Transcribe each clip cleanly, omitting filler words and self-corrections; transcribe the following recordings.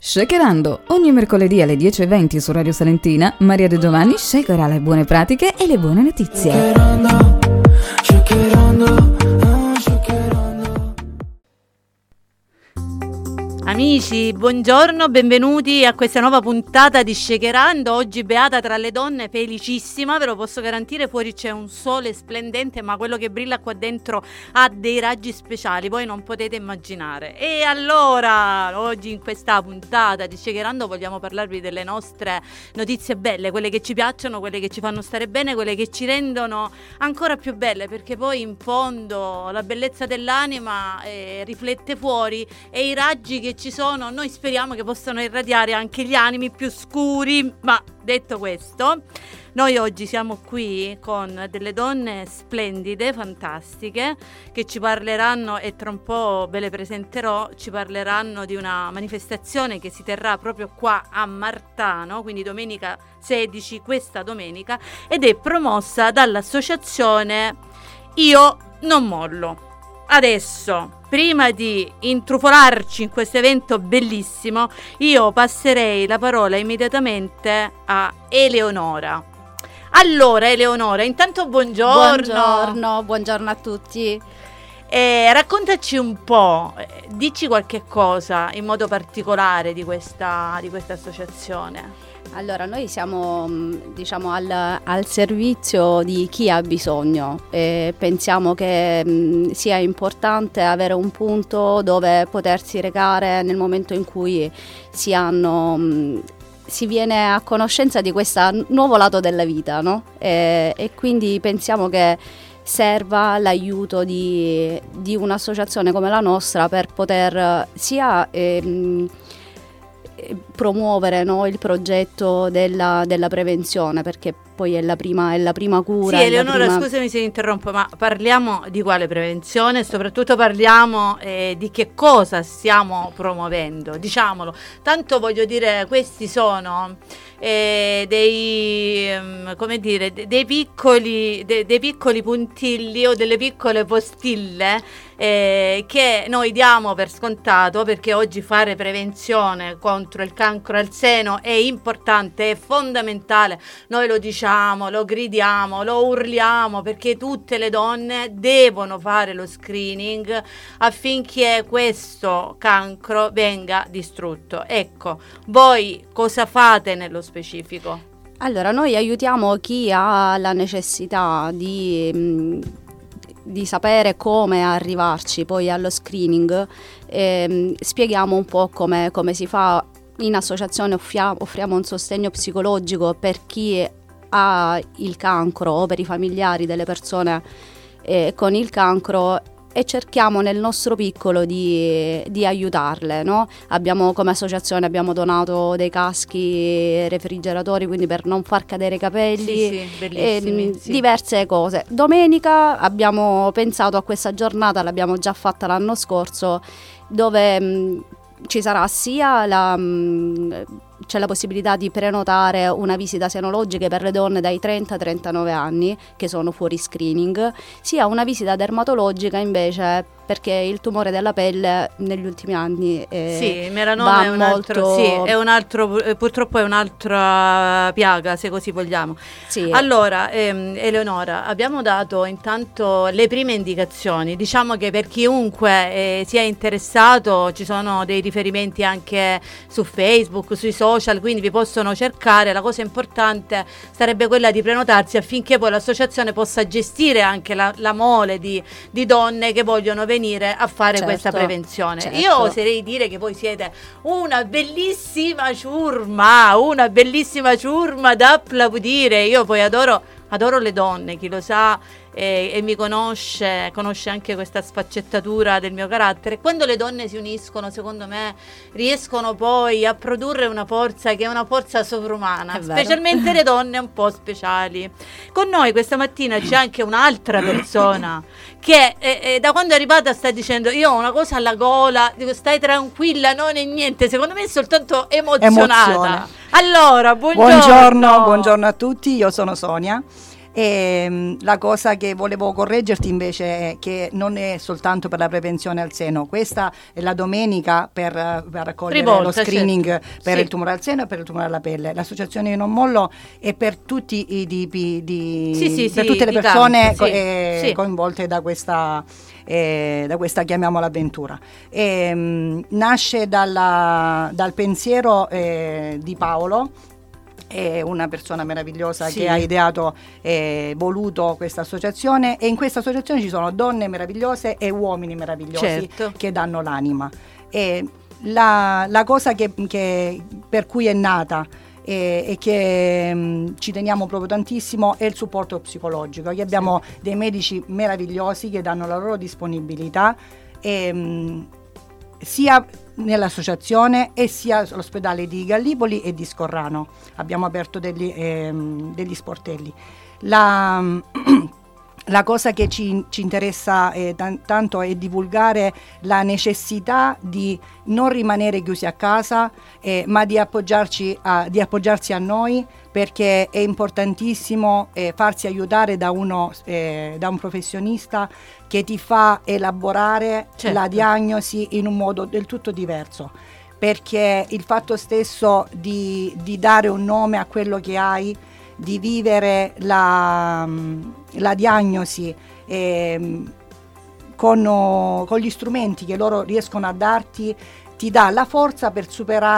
Shakerando, ogni mercoledì alle 10:20 su Radio Salentina, Maria De Giovanni shakerà le buone pratiche e le buone notizie. Shakerando. Amici, buongiorno, benvenuti a questa nuova puntata di Shakerando. Oggi beata tra le donne, felicissima, ve lo posso garantire. Fuori c'è un sole splendente, ma quello che brilla qua dentro ha dei raggi speciali, voi non potete immaginare. E allora, oggi in questa puntata di Shakerando vogliamo parlarvi delle nostre notizie belle, quelle che ci piacciono, quelle che ci fanno stare bene, quelle che ci rendono ancora più belle, perché poi in fondo la bellezza dell'anima riflette fuori, e i raggi che ci sono noi speriamo che possano irradiare anche gli animi più scuri. Ma detto questo, noi oggi siamo qui con delle donne splendide, fantastiche, che ci parleranno, e tra un po' ve le presenterò, ci parleranno di una manifestazione che si terrà proprio qua a Martano, quindi domenica 16, questa domenica, ed è promossa dall'associazione Io Non Mollo. Adesso, prima di intrufolarci in questo evento bellissimo, io passerei la parola immediatamente a Eleonora. Allora, Eleonora, intanto buongiorno. Buongiorno a tutti. Raccontaci un po', dici qualche cosa in modo particolare di questa associazione. Allora, noi siamo al servizio di chi ha bisogno e pensiamo che sia importante avere un punto dove potersi recare nel momento in cui si viene a conoscenza di questo nuovo lato della vita, no? E quindi pensiamo che serva l'aiuto di un'associazione come la nostra per poter sia promuovere, no, il progetto della prevenzione, perché poi è la prima cura. Sì, Eleonora, scusami se interrompo, ma parliamo di quale prevenzione? Soprattutto parliamo di che cosa stiamo promuovendo, diciamolo. Tanto voglio dire, questi sono dei piccoli puntilli o delle piccole postille che noi diamo per scontato, perché oggi fare prevenzione contro il cancro al seno è importante, è fondamentale. Noi lo diciamo, lo gridiamo, lo urliamo, perché tutte le donne devono fare lo screening affinché questo cancro venga distrutto. Ecco, voi cosa fate nello specifico? Allora, noi aiutiamo chi ha la necessità di sapere come arrivarci poi allo screening. Spieghiamo un po' come si fa. In associazione offriamo un sostegno psicologico per chi ha il cancro o per i familiari delle persone con il cancro, e cerchiamo nel nostro piccolo di aiutarle, no? Come associazione abbiamo donato dei caschi refrigeratori, quindi per non far cadere i capelli, sì, bellissimi, sì. Diverse cose. Domenica abbiamo pensato a questa giornata, l'abbiamo già fatta l'anno scorso, dove ci sarà sia c'è la possibilità di prenotare una visita senologica per le donne dai 30 ai 39 anni che sono fuori screening, sia una visita dermatologica invece, perché il tumore della pelle negli ultimi anni il melanoma è un altro, purtroppo è un'altra piaga, se così vogliamo. Sì. Allora, Eleonora, abbiamo dato intanto le prime indicazioni. Diciamo che per chiunque sia interessato ci sono dei riferimenti anche su Facebook, sui social, quindi vi possono cercare. La cosa importante sarebbe quella di prenotarsi affinché poi l'associazione possa gestire anche la mole di donne che vogliono venire a fare questa prevenzione. Certo. Io oserei dire che voi siete una bellissima ciurma da applaudire. Io poi adoro le donne, chi lo sa e mi conosce anche questa sfaccettatura del mio carattere. Quando le donne si uniscono, secondo me, riescono poi a produrre una forza che è una forza sovrumana, specialmente le donne un po' speciali. Con noi questa mattina c'è anche un'altra persona che da quando è arrivata sta dicendo: io ho una cosa alla gola, dico stai tranquilla, non è niente, secondo me è soltanto emozionata. Allora, buongiorno buongiorno a tutti, io sono Sonia E la cosa che volevo correggerti invece è che non è soltanto per la prevenzione al seno, questa è la domenica per raccogliere lo screening, certo, per il tumore al seno e per il tumore alla pelle. L'associazione Io Non Mollo è per tutti i tipi per tutte le persone coinvolte da questa chiamiamola avventura. Nasce dal pensiero di Paolo, è una persona meravigliosa che ha ideato e voluto questa associazione, e in questa associazione ci sono donne meravigliose e uomini meravigliosi, certo, che danno l'anima. E la cosa che per cui è nata e che ci teniamo proprio tantissimo è il supporto psicologico. Qui abbiamo dei medici meravigliosi che danno la loro disponibilità, sia nell'associazione e sia all'ospedale di Gallipoli e di Scorrano. Abbiamo aperto degli sportelli. La cosa che ci interessa tanto è divulgare la necessità di non rimanere chiusi a casa, ma di appoggiarsi a noi, perché è importantissimo farsi aiutare da un professionista che ti fa elaborare, certo, la diagnosi in un modo del tutto diverso, perché il fatto stesso di dare un nome a quello che hai, di vivere la diagnosi con gli strumenti che loro riescono a darti, ti dà la forza per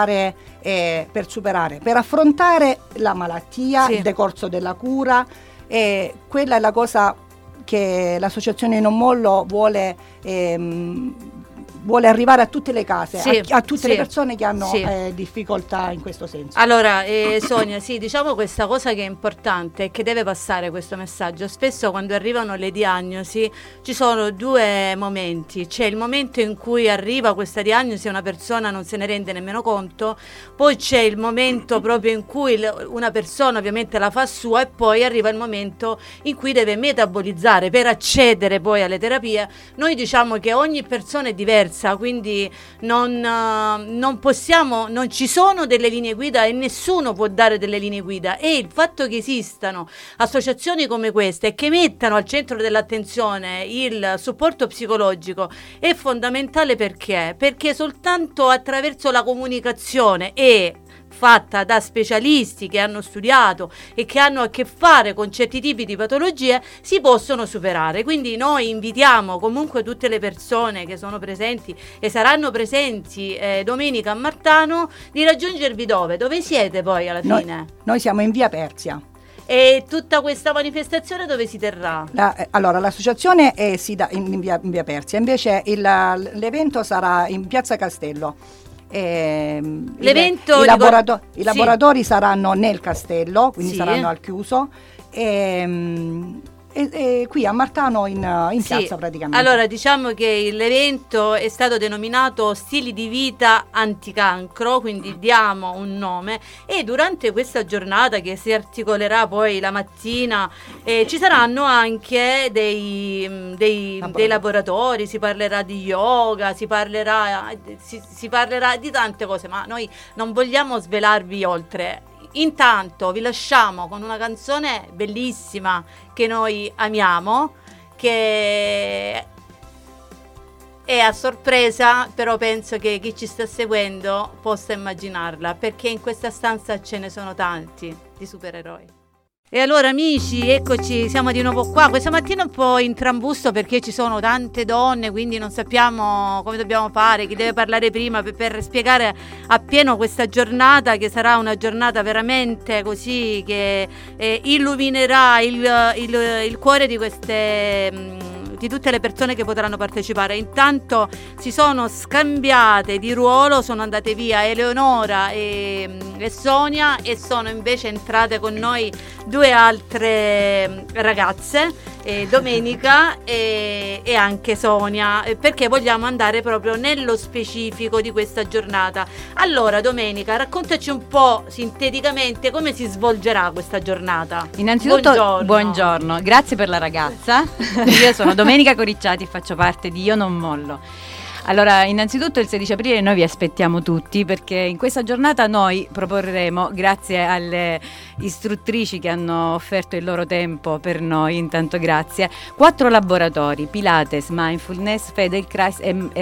affrontare la malattia, il decorso della cura. E quella è la cosa che l'associazione Non Mollo vuole arrivare a tutte le case, a tutte le persone che hanno difficoltà in questo senso. Allora, Sonia, diciamo questa cosa che è importante e che deve passare questo messaggio. Spesso quando arrivano le diagnosi ci sono due momenti: c'è il momento in cui arriva questa diagnosi e una persona non se ne rende nemmeno conto, poi c'è il momento proprio in cui una persona ovviamente la fa sua, e poi arriva il momento in cui deve metabolizzare per accedere poi alle terapie. Noi diciamo che ogni persona è diversa, quindi non ci sono delle linee guida e nessuno può dare delle linee guida, e il fatto che esistano associazioni come queste e che mettano al centro dell'attenzione il supporto psicologico è fondamentale. Perché soltanto attraverso la comunicazione fatta da specialisti che hanno studiato e che hanno a che fare con certi tipi di patologie si possono superare. Quindi noi invitiamo comunque tutte le persone che sono presenti e saranno presenti domenica a Martano di raggiungervi dove siete poi alla fine? Noi siamo in via Persia. E tutta questa manifestazione dove si terrà? Allora, l'associazione è in via Persia, invece l'evento sarà in piazza Castello. L'evento i laboratori saranno nel castello, quindi saranno al chiuso, e qui a Martano in piazza praticamente. Allora, diciamo che l'evento è stato denominato Stili di Vita Anticancro, quindi diamo un nome, e durante questa giornata che si articolerà poi la mattina ci saranno anche dei laboratori, si parlerà di yoga, si parlerà di tante cose, ma noi non vogliamo svelarvi oltre. Intanto vi lasciamo con una canzone bellissima che noi amiamo, che è a sorpresa, però penso che chi ci sta seguendo possa immaginarla, perché in questa stanza ce ne sono tanti di supereroi. E allora amici, eccoci, siamo di nuovo qua. Questa mattina un po' in trambusto perché ci sono tante donne, quindi non sappiamo come dobbiamo fare, chi deve parlare prima per spiegare appieno questa giornata, che sarà una giornata veramente così che illuminerà il cuore di tutte le persone che potranno partecipare. Intanto si sono scambiate di ruolo, sono andate via Eleonora e Sonia, e sono invece entrate con noi due altre ragazze, Domenica e anche Sonia, perché vogliamo andare proprio nello specifico di questa giornata. Allora Domenica, raccontaci un po' sinteticamente come si svolgerà questa giornata. Innanzitutto buongiorno, grazie per la ragazza. Io sono Domenica Coricciati e faccio parte di Io Non Mollo. Allora, innanzitutto il 16 aprile noi vi aspettiamo tutti, perché in questa giornata noi proporremo, grazie alle istruttrici che hanno offerto il loro tempo per noi, intanto grazie, 4 laboratori: Pilates, Mindfulness, Feldenkrais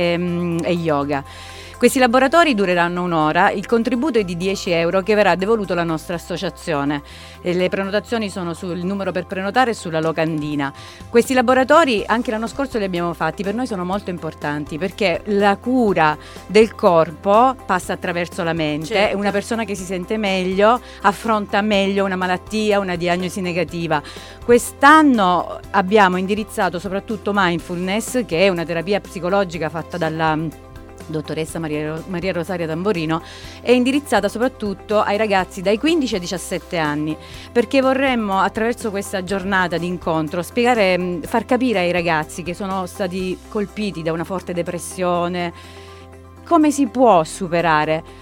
e Yoga. Questi laboratori dureranno un'ora, il contributo è di 10 euro che verrà devoluto alla nostra associazione. Le prenotazioni sono sul numero per prenotare e sulla locandina. Questi laboratori anche l'anno scorso li abbiamo fatti, per noi sono molto importanti perché la cura del corpo passa attraverso la mente, certo. Una persona che si sente meglio affronta meglio una malattia, una diagnosi negativa. Quest'anno abbiamo indirizzato soprattutto Mindfulness, che è una terapia psicologica fatta dalla dottoressa Maria Rosaria Tamborino, è indirizzata soprattutto ai ragazzi dai 15 ai 17 anni, perché vorremmo attraverso questa giornata di incontro far capire ai ragazzi che sono stati colpiti da una forte depressione come si può superare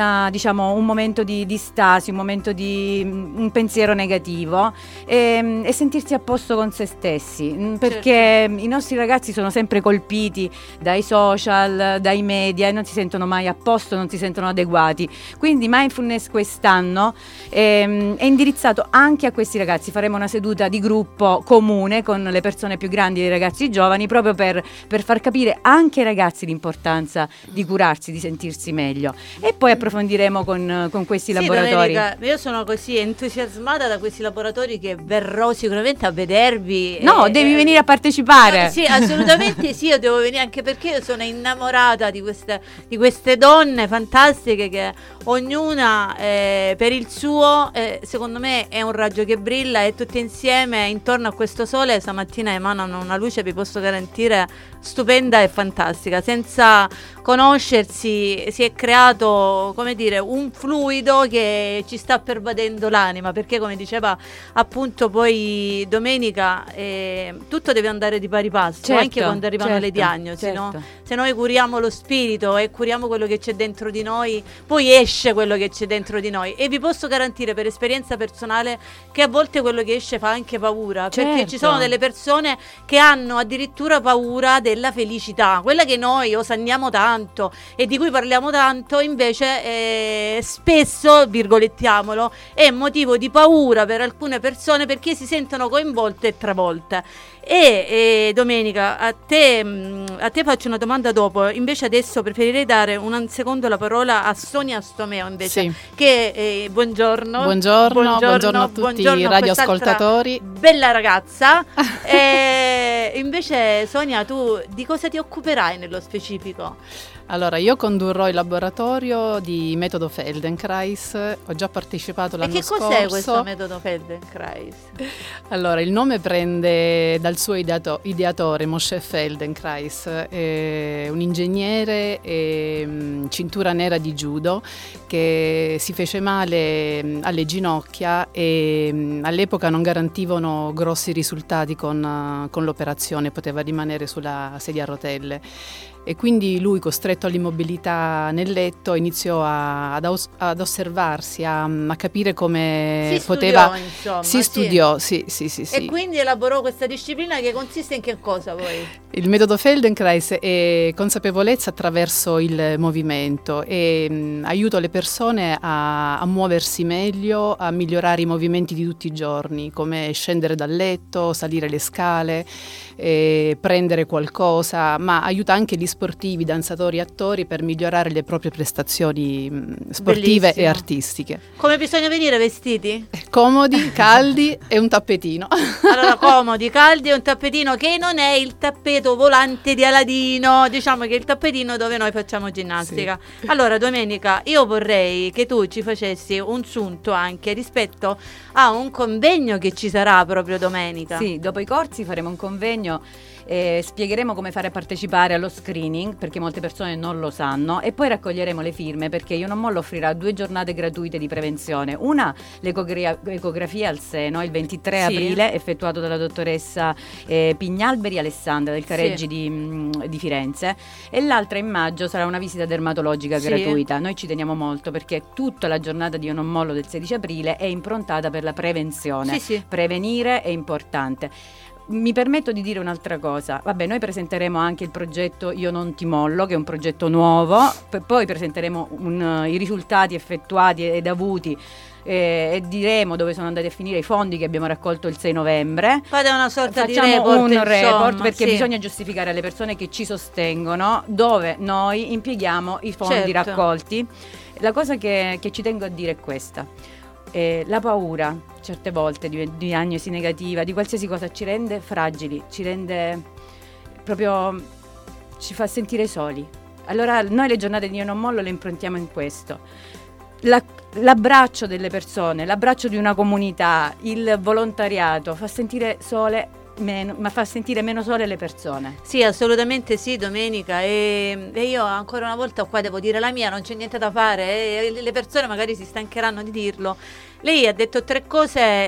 un momento di stasi, un momento di un pensiero negativo e sentirsi a posto con se stessi, perché i nostri ragazzi sono sempre colpiti dai social, dai media e non si sentono mai a posto, non si sentono adeguati. Quindi Mindfulness quest'anno è indirizzato anche a questi ragazzi. Faremo una seduta di gruppo comune con le persone più grandi e i ragazzi giovani, proprio per far capire anche ai ragazzi l'importanza di curarsi, di sentirsi meglio. E poi approfondiremo con questi laboratori. Domenica, io sono così entusiasmata da questi laboratori che verrò sicuramente a vedervi. No, devi venire a partecipare. Sì, assolutamente sì, io devo venire, anche perché io sono innamorata di queste donne fantastiche che ognuna per il suo, secondo me è un raggio che brilla e tutte insieme intorno a questo sole stamattina emanano una luce, vi posso garantire, stupenda e fantastica. Senza conoscersi si è creato, come dire, un fluido che ci sta pervadendo l'anima, perché come diceva appunto poi Domenica, tutto deve andare di pari passo, certo, anche quando arrivano le diagnosi, certo. No? Se noi curiamo lo spirito e curiamo quello che c'è dentro di noi, poi esce quello che c'è dentro di noi, e vi posso garantire per esperienza personale che a volte quello che esce fa anche paura, certo. Perché ci sono delle persone che hanno addirittura paura della felicità, quella che noi osanniamo tanto e di cui parliamo tanto, invece spesso, virgolettiamolo, è motivo di paura per alcune persone perché si sentono coinvolte e travolte. E Domenica, a te faccio una domanda dopo, invece adesso preferirei dare un secondo la parola a Sonia Stomeo, invece, sì. Che buongiorno a tutti i radioascoltatori, bella ragazza. Invece Sonia, tu di cosa ti occuperai nello specifico? Allora, io condurrò il laboratorio di metodo Feldenkrais, ho già partecipato l'anno scorso. E che cos'è questo metodo Feldenkrais? Allora, il nome prende dal suo ideatore, Moshe Feldenkrais, un ingegnere cintura nera di judo che si fece male alle ginocchia e all'epoca non garantivano grossi risultati con l'operazione, poteva rimanere sulla sedia a rotelle. E quindi lui, costretto all'immobilità nel letto, iniziò ad osservarsi, a capire come poteva... Si studiò, sì. E quindi elaborò questa disciplina che consiste in che cosa poi? Il metodo Feldenkrais è consapevolezza attraverso il movimento e aiuta le persone a muoversi meglio, a migliorare i movimenti di tutti i giorni, come scendere dal letto, salire le scale, prendere qualcosa, ma aiuta anche gli sportivi, danzatori, attori per migliorare le proprie prestazioni sportive. Bellissimo. E artistiche. Come bisogna venire vestiti? Comodi, caldi e un tappetino. Allora, comodi, caldi e un tappetino che non è il tappeto volante di Aladino, diciamo che è il tappetino dove noi facciamo ginnastica. Sì. Allora, Domenica, io vorrei che tu ci facessi un sunto anche rispetto a un convegno che ci sarà proprio domenica. Sì, dopo i corsi faremo un convegno. Spiegheremo come fare a partecipare allo screening, perché molte persone non lo sanno, e poi raccoglieremo le firme, perché Io Non Mollo offrirà 2 giornate gratuite di prevenzione. Una, l'ecografia al seno il 23 aprile, effettuato dalla dottoressa Pignalberi Alessandra del Careggi di Firenze, e l'altra in maggio sarà una visita dermatologica gratuita. Noi ci teniamo molto perché tutta la giornata di Io Non Mollo del 16 aprile è improntata per la prevenzione. Prevenire è importante. mi permetto di dire un'altra cosa. Vabbè, noi presenteremo anche il progetto Io non ti mollo, che è un progetto nuovo, poi presenteremo i risultati effettuati ed avuti e diremo dove sono andati a finire i fondi che abbiamo raccolto il 6 novembre. Fate una sorta Facciamo di report, un report insomma, perché sì. bisogna giustificare alle persone che ci sostengono dove noi impieghiamo i fondi Certo. raccolti. La cosa che ci tengo a dire è questa. La paura certe volte di diagnosi negativa, di qualsiasi cosa, ci rende fragili, ci rende proprio, ci fa sentire soli. Allora noi le giornate di Io non mollo le improntiamo in questo. L'abbraccio delle persone, l'abbraccio di una comunità, il volontariato fa sentire sole ma fa sentire meno sole le persone. Sì, assolutamente sì, Domenica, e io ancora una volta qua devo dire la mia, non c'è niente da fare, e le persone magari si stancheranno di dirlo. Lei ha detto tre cose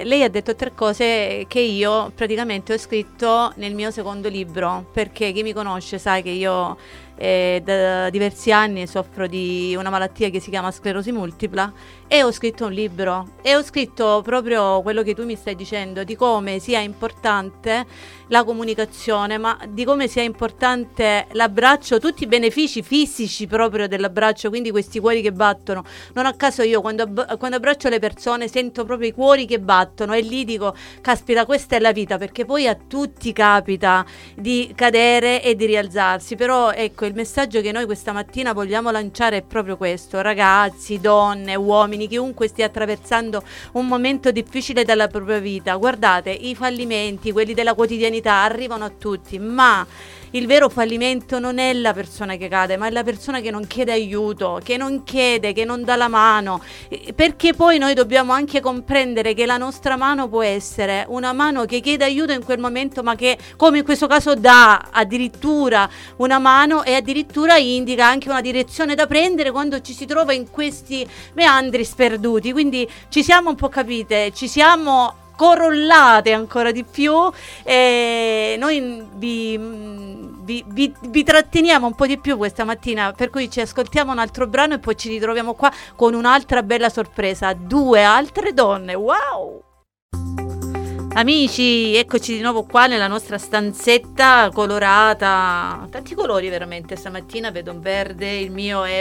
che io praticamente ho scritto nel mio secondo libro, perché chi mi conosce sa che io da diversi anni soffro di una malattia che si chiama sclerosi multipla, e ho scritto un libro e ho scritto proprio quello che tu mi stai dicendo, di come sia importante la comunicazione, ma di come sia importante l'abbraccio, tutti i benefici fisici proprio dell'abbraccio, quindi questi cuori che battono. Non a caso io quando abbraccio le persone sento proprio i cuori che battono, e lì dico caspita, questa è la vita, perché poi a tutti capita di cadere e di rialzarsi. Però ecco, il messaggio che noi questa mattina vogliamo lanciare è proprio questo: ragazzi, donne, uomini, chiunque stia attraversando un momento difficile della propria vita, guardate, i fallimenti, quelli della quotidianità, arrivano a tutti, ma il vero fallimento non è la persona che cade, ma è la persona che non chiede aiuto, che non chiede, che non dà la mano, perché poi noi dobbiamo anche comprendere che la nostra mano può essere una mano che chiede aiuto in quel momento, ma che, come in questo caso, dà addirittura una mano e addirittura indica anche una direzione da prendere quando ci si trova in questi meandri sperduti. Quindi ci siamo un po' capite, ci siamo corollate ancora di più, e noi vi tratteniamo un po' di più questa mattina, per cui ci ascoltiamo un altro brano e poi ci ritroviamo qua con un'altra bella sorpresa, 2 altre donne. Wow! Amici, eccoci di nuovo qua nella nostra stanzetta colorata, tanti colori veramente stamattina, vedo un verde, il mio è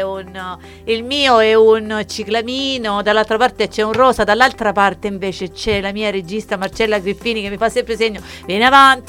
un ciclamino, dall'altra parte c'è un rosa, dall'altra parte invece c'è la mia regista Marcella Griffini che mi fa sempre segno: vieni avanti,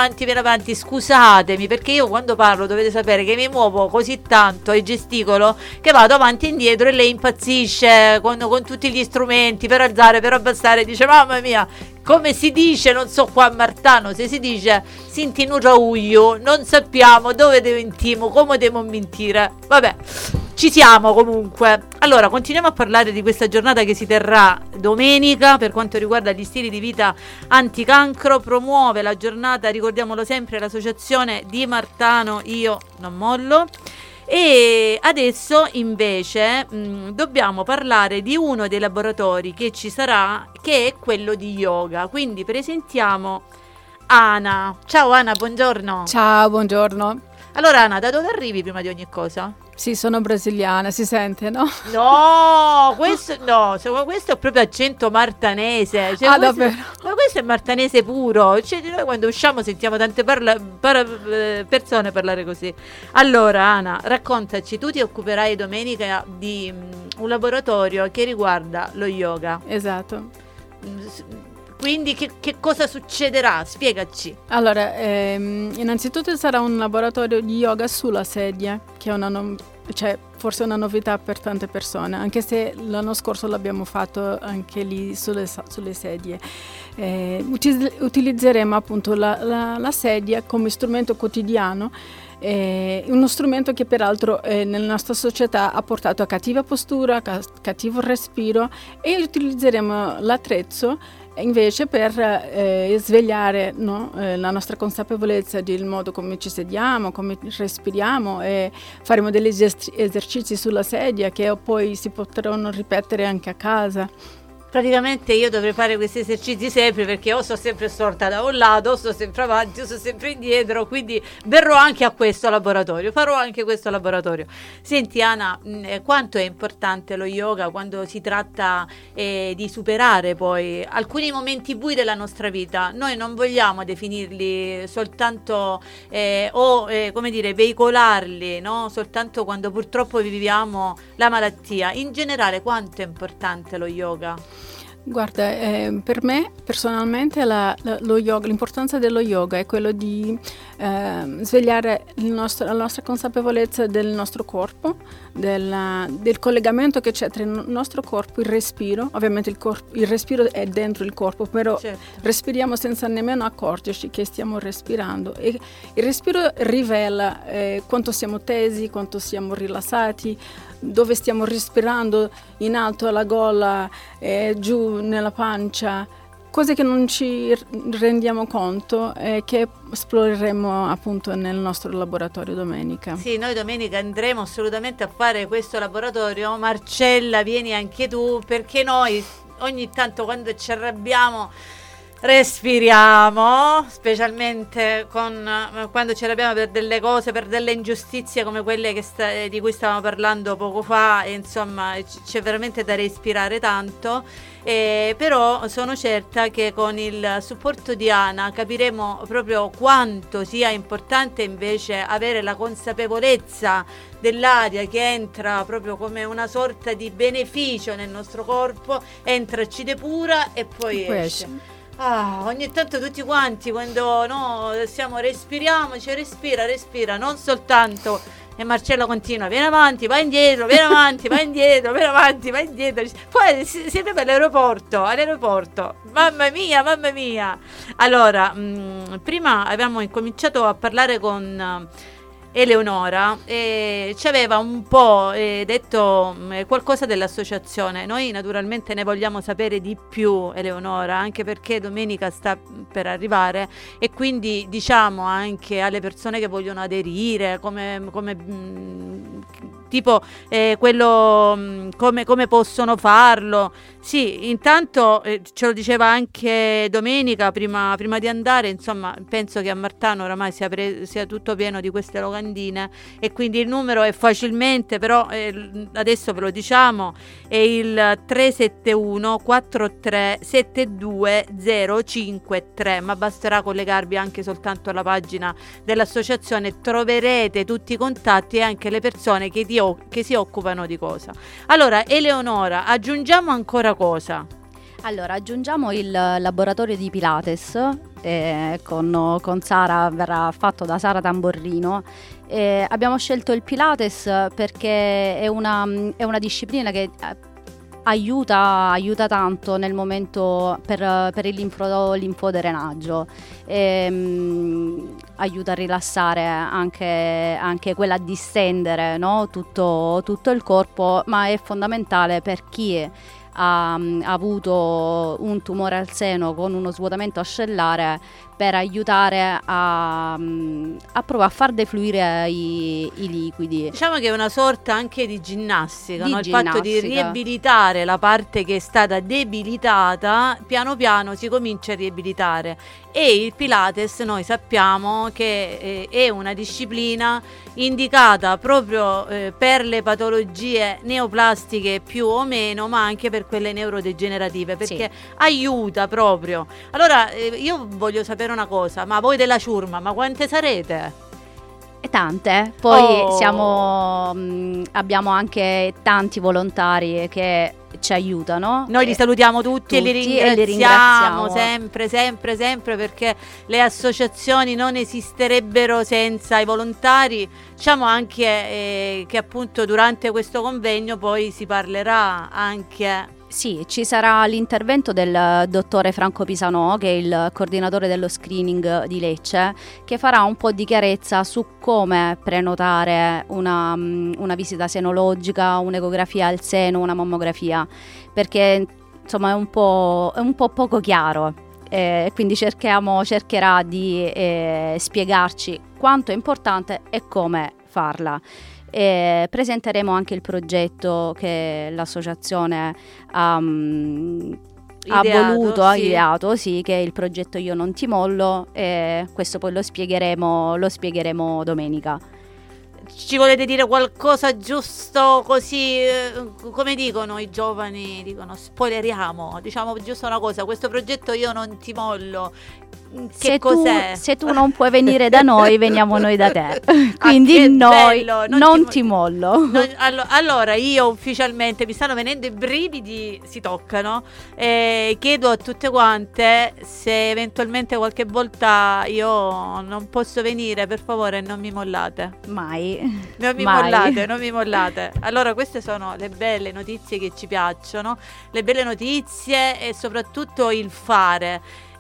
scusatemi, perché io quando parlo dovete sapere che mi muovo così tanto e gesticolo che vado avanti e indietro, e lei impazzisce con tutti gli strumenti per alzare, per abbassare, dice mamma mia, come si dice, non so qua a Martano, se si dice sinti nurauglio, non sappiamo dove devo intimo, come devo mentire. Vabbè, ci siamo comunque. Allora, continuiamo a parlare di questa giornata che si terrà domenica per quanto riguarda gli stili di vita anticancro. Promuove la giornata, ricordiamolo sempre, l'associazione di Martano Io non mollo. E adesso invece dobbiamo parlare di uno dei laboratori che ci sarà, che è quello di yoga. Quindi presentiamo Ana. Ciao Ana, buongiorno. Ciao, buongiorno. Allora Ana, da dove arrivi prima di ogni cosa? Sì, sono brasiliana, si sente, no? No, questo è proprio accento martanese. Cioè, davvero? Ma questo è martanese puro. Cioè, noi quando usciamo sentiamo tante persone parlare così. Allora Ana, raccontaci, tu ti occuperai domenica di un laboratorio che riguarda lo yoga. Esatto. Quindi che cosa succederà? Spiegaci. Allora, innanzitutto sarà un laboratorio di yoga sulla sedia, che è forse una novità per tante persone, anche se l'anno scorso l'abbiamo fatto anche lì sulle sedie. Utilizzeremo appunto la sedia come strumento quotidiano, uno strumento che peraltro nella nostra società ha portato a cattiva postura, cattivo respiro, e utilizzeremo l'attrezzo invece per svegliare, no, la nostra consapevolezza del modo come ci sediamo, come respiriamo, e faremo degli esercizi sulla sedia che poi si potranno ripetere anche a casa. Praticamente io dovrei fare questi esercizi sempre, perché o sto sempre storta da un lato, o sto sempre avanti, o sto sempre indietro, quindi verrò anche a questo laboratorio, farò anche questo laboratorio. Senti Ana, quanto è importante lo yoga quando si tratta di superare poi alcuni momenti bui della nostra vita? Noi non vogliamo definirli soltanto come dire, veicolarli, no? Soltanto quando purtroppo viviamo la malattia. In generale, quanto è importante lo yoga? Guarda, per me personalmente lo yoga, l'importanza dello yoga è quello di svegliare la nostra consapevolezza del nostro corpo, del collegamento che c'è tra il nostro corpo e il respiro. Ovviamente il respiro è dentro il corpo, però respiriamo senza nemmeno accorgerci che stiamo respirando, e il respiro rivela quanto siamo tesi, quanto siamo rilassati, dove stiamo respirando, in alto alla gola, giù nella pancia, cose che non ci rendiamo conto e che esploreremo appunto nel nostro laboratorio domenica. Sì, noi domenica andremo assolutamente a fare questo laboratorio. Marcella, vieni anche tu, perché noi ogni tanto quando ci arrabbiamo respiriamo, specialmente quando ci arrabbiamo per delle cose, per delle ingiustizie come quelle di cui stavamo parlando poco fa, e insomma c'è veramente da respirare tanto. Però sono certa che con il supporto di Ana capiremo proprio quanto sia importante invece avere la consapevolezza dell'aria che entra proprio come una sorta di beneficio nel nostro corpo, entra, ci depura e poi esce. Ogni tanto tutti quanti quando respiriamo, ci respira, non soltanto. E Marcello continua, vieni avanti, vai indietro, vieni avanti, vai indietro, vieni avanti, vai indietro. Poi siete per all'aeroporto. Mamma mia. Allora, prima abbiamo incominciato a parlare con Eleonora e ci aveva un po' detto qualcosa dell'associazione. Noi naturalmente ne vogliamo sapere di più, Eleonora, anche perché domenica sta per arrivare, e quindi diciamo anche alle persone che vogliono aderire come tipo quello come possono farlo. Sì, intanto ce lo diceva anche domenica prima di andare, insomma penso che a Martano oramai sia tutto pieno di queste locandine, e quindi il numero è facilmente, però adesso ve lo diciamo, è il 371 43 72 053, ma basterà collegarvi anche soltanto alla pagina dell'associazione, troverete tutti i contatti e anche le persone che si occupano di cosa. Allora Eleonora, aggiungiamo ancora cosa? Allora, aggiungiamo il laboratorio di Pilates, con Sara, verrà fatto da Sara Tamborrino. Abbiamo scelto il Pilates perché è una disciplina che aiuta tanto nel momento per il linfodrenaggio, aiuta a rilassare anche quella a distendere, no? tutto il corpo, ma è fondamentale per chi ha avuto un tumore al seno con uno svuotamento ascellare, per aiutare a proprio a far defluire i liquidi. Diciamo che è una sorta anche di ginnastica, no? Il fatto di riabilitare la parte che è stata debilitata, piano piano si comincia a riabilitare. E il Pilates noi sappiamo che è una disciplina indicata proprio per le patologie neoplastiche più o meno, ma anche per quelle neurodegenerative, perché aiuta proprio. Allora io voglio sapere una cosa, ma voi della ciurma, ma quante sarete? Tante, poi abbiamo anche tanti volontari che ci aiutano. Noi li salutiamo tutti e li ringraziamo sempre, perché le associazioni non esisterebbero senza i volontari. Diciamo anche che appunto durante questo convegno poi si parlerà anche... Sì, ci sarà l'intervento del dottore Franco Pisanò, che è il coordinatore dello screening di Lecce, che farà un po' di chiarezza su come prenotare una visita senologica, un'ecografia al seno, una mammografia, perché insomma è un po' poco chiaro. Quindi cercherà di spiegarci quanto è importante e come farla. e presenteremo anche il progetto che l'associazione ha ideato, sì, che è il progetto Io non ti mollo, e questo poi lo spiegheremo domenica. Ci volete dire qualcosa giusto così, come dicono i giovani, spoileriamo, diciamo giusto una cosa, questo progetto Io non ti mollo, che cos'è? Se tu non puoi venire da noi, veniamo noi da te. Quindi noi bello, non ti mollo. Allora io ufficialmente mi stanno venendo i brividi, si toccano, chiedo a tutte quante se eventualmente qualche volta io non posso venire, per favore non mi mollate. Mai. Non mi mollate. Allora queste sono le belle notizie che ci piacciono, le belle notizie e soprattutto il fare.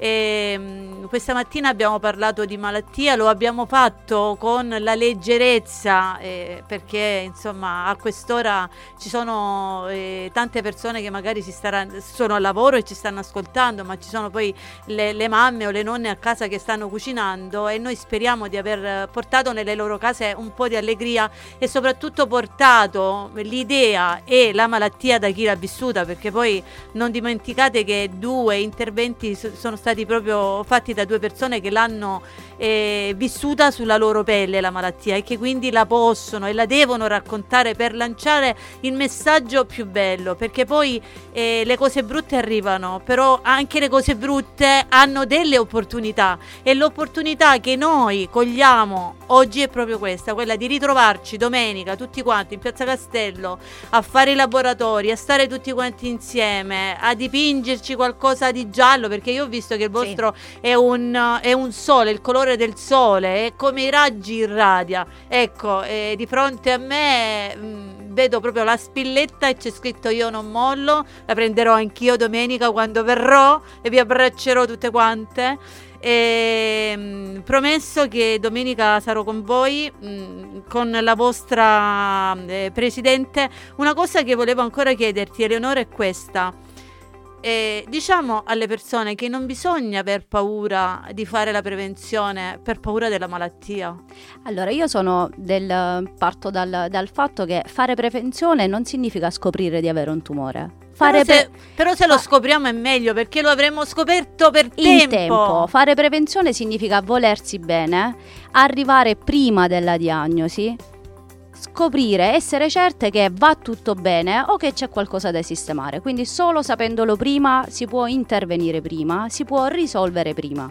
Questa mattina abbiamo parlato di malattia, lo abbiamo fatto con la leggerezza, perché insomma a quest'ora ci sono tante persone che magari sono al lavoro e ci stanno ascoltando, ma ci sono poi le mamme o le nonne a casa che stanno cucinando, e noi speriamo di aver portato nelle loro case un po' di allegria e soprattutto portato l'idea e la malattia da chi l'ha vissuta, perché poi non dimenticate che 2 interventi sono stati proprio fatti da 2 persone che l'hanno vissuta sulla loro pelle la malattia, e che quindi la possono e la devono raccontare per lanciare il messaggio più bello, perché poi le cose brutte arrivano, però anche le cose brutte hanno delle opportunità, e l'opportunità che noi cogliamo oggi è proprio questa, quella di ritrovarci domenica tutti quanti in Piazza Castello a fare i laboratori, a stare tutti quanti insieme, a dipingerci qualcosa di giallo, perché io ho visto che il vostro è un sole, il colore del sole, è come i raggi irradia. Ecco, di fronte a me vedo proprio la spilletta e c'è scritto Io non mollo. La prenderò anch'io domenica quando verrò e vi abbraccerò tutte quante. Promesso che domenica sarò con voi, con la vostra presidente. Una cosa che volevo ancora chiederti, Eleonora, è questa. Diciamo alle persone che non bisogna aver paura di fare la prevenzione per paura della malattia. Allora, io parto dal fatto che fare prevenzione non significa scoprire di avere un tumore. Però se lo scopriamo è meglio, perché lo avremmo scoperto per tempo. Fare prevenzione significa volersi bene, arrivare prima della diagnosi, scoprire, essere certe che va tutto bene o che c'è qualcosa da sistemare. Quindi solo sapendolo prima si può intervenire prima, si può risolvere prima.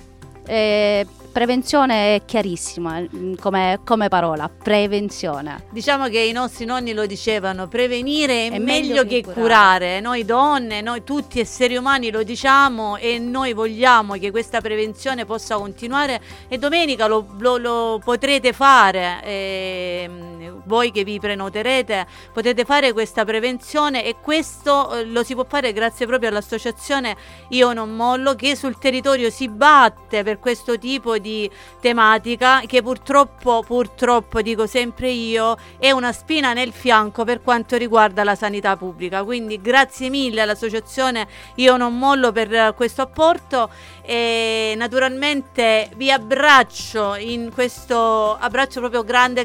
Prevenzione è chiarissima come parola, prevenzione. Diciamo che i nostri nonni lo dicevano, prevenire è meglio che curare. Noi donne, noi tutti esseri umani lo diciamo, e noi vogliamo che questa prevenzione possa continuare, e domenica lo potrete fare, voi che vi prenoterete potete fare questa prevenzione, e questo lo si può fare grazie proprio all'associazione Io non mollo, che sul territorio si batte per questo tipo di tematica, che purtroppo dico sempre io, è una spina nel fianco per quanto riguarda la sanità pubblica. Quindi grazie mille all'associazione Io non mollo per questo apporto, e naturalmente vi abbraccio in questo abbraccio proprio grande,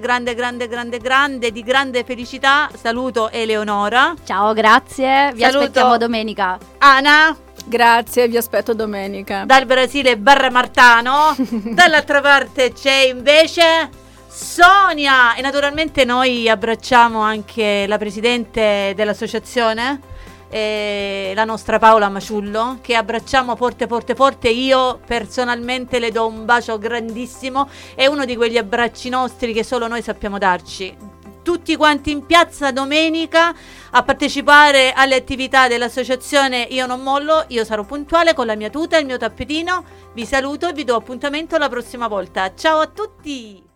di grande felicità. Saluto Eleonora. Ciao, grazie, vi aspettiamo domenica. Ana. Grazie, vi aspetto domenica. Dal Brasile Martano. Dall'altra parte c'è invece Sonia, e naturalmente noi abbracciamo anche la presidente dell'associazione, la nostra Paola Maciullo, che abbracciamo forte. Io personalmente le do un bacio grandissimo, è uno di quegli abbracci nostri che solo noi sappiamo darci. Tutti quanti in piazza domenica a partecipare alle attività dell'associazione Io non mollo. Io sarò puntuale con la mia tuta e il mio tappetino. Vi saluto e vi do appuntamento la prossima volta. Ciao a tutti!